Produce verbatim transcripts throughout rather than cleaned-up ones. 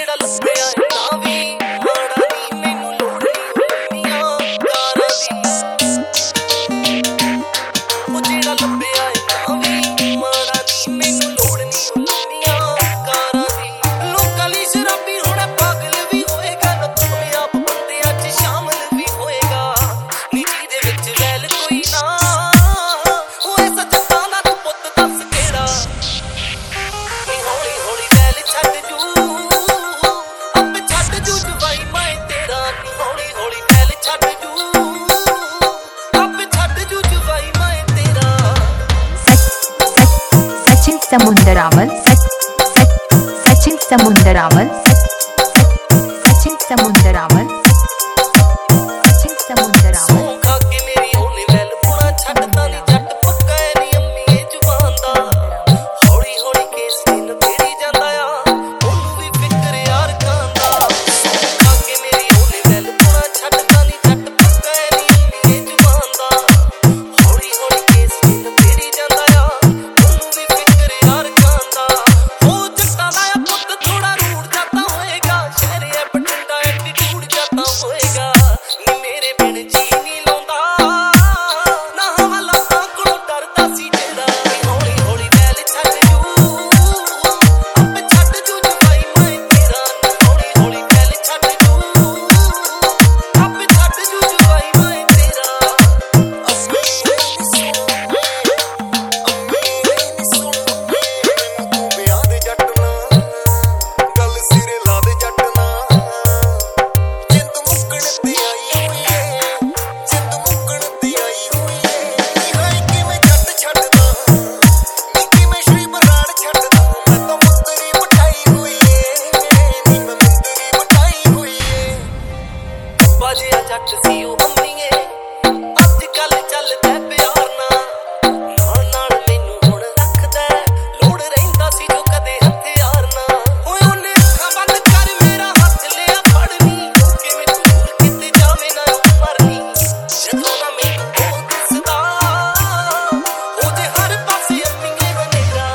ਜਿਹੜਾ ਲੱਭਿਆ ਨਾ ਵੀ ਮਾੜਾ ਨੀ ਮੈਨੂੰ ਲੋੜ ਨੀ ਕਾਰਾਂ ਦੀ ਉਹ ਜਿਹੜਾ ਲੱਭਿਆ ਨਾ ਵੀ ਮਾੜਾ ਨੀ ਮੈਨੂੰ ਲੋੜ ਨੀ ਕਾਰਾਂ ਦੀ ਲੋਕਾਂ ਲਈ ਸ਼ਰਾਬੀ ਹੋਣਾ ਪਾਗਲ ਵੀ ਹੋਏਗਾ ਨਾ ਤੂੰ ਆਪ ਬੰਦਿਆਂ 'ਚ ਸ਼ਾਮਲ ਵੀ ਹੋਏਗਾ ਨੀ ਜਿਹਦੇ ਵਿੱਚ ਵੈਲ ਕੋਈ ਨਾ ਹੋਏ ਸੱਚਾ ਨਾ ਤੂੰ ਪੁੱਤ ਦੱਸ ਕਿਹੜਾ ਨੀ ਹੌਲੀ ਹੌਲੀ ਵੈਲ ਛੱਡ ਜੂ ਆਪੇ ਛੱਡ ਜੂ ਜਵਾਈ ਮੈਂ ਤੇਰਾ ਨੀ ਹੌਲੀ ਹੌਲੀ ਵੈਲ ਛੱਡ ਜੂ ਆਪੇ ਛੱਡ ਜੂ ਜਵਾਈ ਮੈਂ ਤੇਰਾ सचिन समुंदरावल सचिन समुंदरावल सचिन समुंदरावल सचिन समुंदरावल खा के मेरी होने वैल पुणा छड्डदा नी जट पक्का नी अम्मी जुबान दा हौली हौली केस दिन तेरी जांदा आ ओनू भी फिकर यार खांदा खा के मेरी होने वैल पुणा छड्डदा नी जट पक्का नी अम्मी जुबान दा हौली हौली केस दिन तेरी जांदा आ ओनू भी फिकर यार खांदा हो जट्टा दा पुੱਤ थोड़ा रूठ जाता होएगा शहर है बठिंडा एटीट्यूड जाता होएगा नी मेरे बिन जी नी लाਉਂਦਾ ਨਾ ਹਵਾ ਲੋਕਾਂ ਕੋਲੋਂ ਡਰਦਾ ਸੀ ਜਿਹੜਾ ਹੌਲੀ ਹੌਲੀ ਵੈਲ ਛੱਡ ਜੂ ਆਪੇ ਛੱਡ ਜੂ ਜਵਾਈ ਮੈਂ ਤੇਰਾ ਹੌਲੀ ਹੌਲੀ ਵੈਲ ਛੱਡ ਜੂ ਆਪੇ ਛੱਡ ਜੂ ਜਵਾਈ ਮੈਂ ਤੇਰਾ ਅੱਬੇ ਅੱਬੇ ਸੁਣ ਮੈਨੂੰ ਤੂੰ ਵਿਆਹ ਦੇ ਜੱਟ ਨਾ ਗੱਲ ਸਿਰੇ ਲਾ ਦੇ ਜੱਟ ਨਾ ਜਿੰਦ ਮੁੱਕਣ ਤੇ ਆਈ ਹੋਈ ਏ ਜਿੰਦ ਮੁੱਕਣ ਤੇ ਆਈ ਹੋਈ ਏ ਨੀ ਹਾਏ ਕਿਵੇਂ ਜੱਟ ਛੱਡਦਾ ਨੀ ਕਿਵੇਂ ਸ਼੍ਰੀ ਬਰਾੜ ਛੱਡਦਾ ਮੈਂ ਤਾਂ ਮੁੰਦਰੀ ਮਟਾਈ ਹੋਈ ਏ ਨੀ ਮੈਂ ਮੁੰਦਰੀ ਮਟਾਈ ਹੋਈ ਏ ਬਾਜਿਆ ਜੱਟ ਸੀ ਉਹ ਅੰਮੀਏ ਅੱਜ ਕੱਲ ਚੱਲਦਾ ਪਿਆਰ ਨਾ ਨਾਲ ਨਾਲ ਮੈਨੂੰ ਹੁਣ ਰੱਖਦਾ ਲੋੜ ਰਹਿੰਦਾ ਸੀ ਜੋ ਕਦੇ ਹਥਿਆਰ ਨਾ ਓਏ ਉਹਨੇ ਅੱਖਾਂ ਬੰਦ ਕਰ ਮੇਰਾ ਹੱਥ ਲਿਆ ਫੜਨੀ ਕਿਵੇਂ ਦੂਰ ਕਿਤੇ ਜਾਵੇਂ ਨਾ ਉਹ ਮਰਨੀ ਜਦੋਂ ਨਾ ਮੈਨੂੰ ਉਹ ਦਿਸਦਾ ਉਹਦੇ ਹਰ ਪਾਸੇ ਅੰਮੀਏ ਹਨੇਰਾ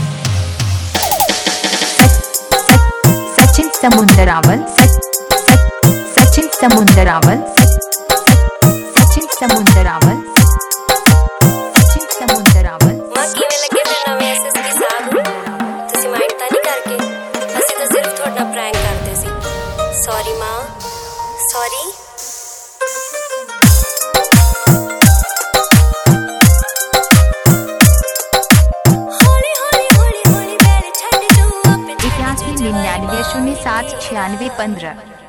सचिन समुंदरावल सचिन समुंदरावल सचिन समुंदरावल सचिन समुंदरावल मां किवें लगे फिर नवे एसएस के साथ तुसी माइंड ਤਾਂ ਨਹੀਂ ਕਰਕੇ ਅਸੀਂ ਤਾਂ ਸਿਰਫ ਤੁਹਾਡਾ ਪ੍ਰੈਂਕ ਕਰਦੇ ਸੀ ਸੌਰੀ ਮਾਂ ਸੌਰੀ ਹੌਲੀ ਹੌਲੀ ਹੌਲੀ ਹੌਲੀ ਵੈਲ ਛੱਡ ਜੂ ਆਪੇ इक्यासी निन्यानवे शून्य सात छियानवे पंद्रह।